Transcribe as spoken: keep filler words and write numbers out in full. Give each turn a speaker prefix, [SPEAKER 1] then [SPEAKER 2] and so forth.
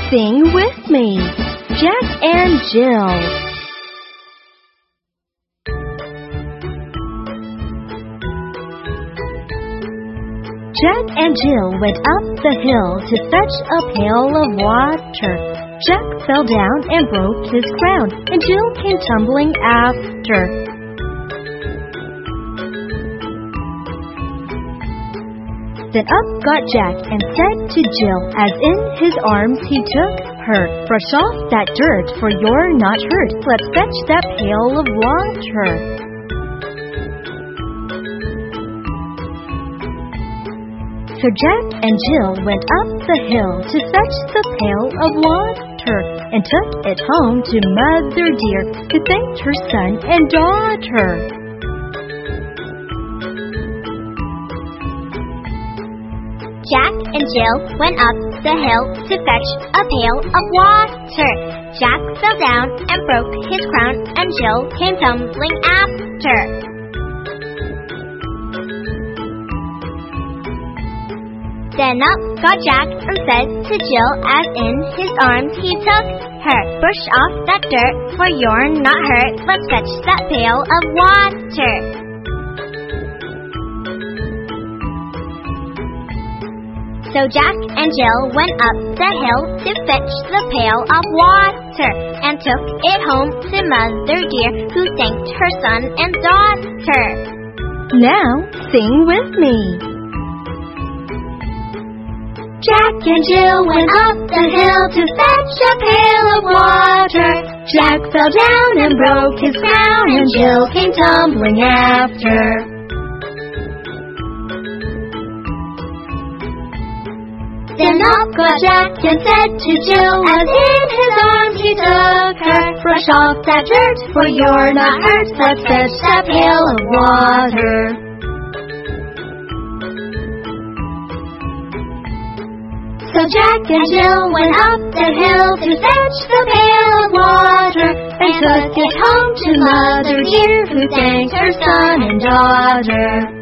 [SPEAKER 1] Sing with me. Jack and Jill. Jack and Jill went up the hill to fetch a pail of water. Jack fell down and broke his crown, and Jill came tumbling after. Then up got Jack and said to Jill, as in his arms he took her, "Brush off that dirt, for you're not hurt. Let's fetch that pail of water." So Jack and Jill went up the hill to fetch the pail of water, and took it home to Mother Dear, who thanked her son and daughter.
[SPEAKER 2] Jack and Jill went up the hill to fetch a pail of water. Jack fell down and broke his crown, and Jill came tumbling after. Then up got Jack and said to Jill, as in his arms he took her, "Brush off that dirt, for you're not hurt. Let's fetch that pail of water." So Jack and Jill went up the hill to fetch the pail of water, and took it home to Mother Dear, who thanked her son and daughter.
[SPEAKER 1] Now sing with me.
[SPEAKER 2] Jack and Jill went up the hill to fetch a pail of water. Jack fell down and broke his crown, and Jill came tumbling after. Then up got Jack and said to Jill, as in his arms he took her, "Brush off that dirt, for you're not hurt. Let's fetch that pail of water." So Jack and Jill went up the hill to fetch the pail of water, and took it home to Mother Dear, who thanked her son and daughter.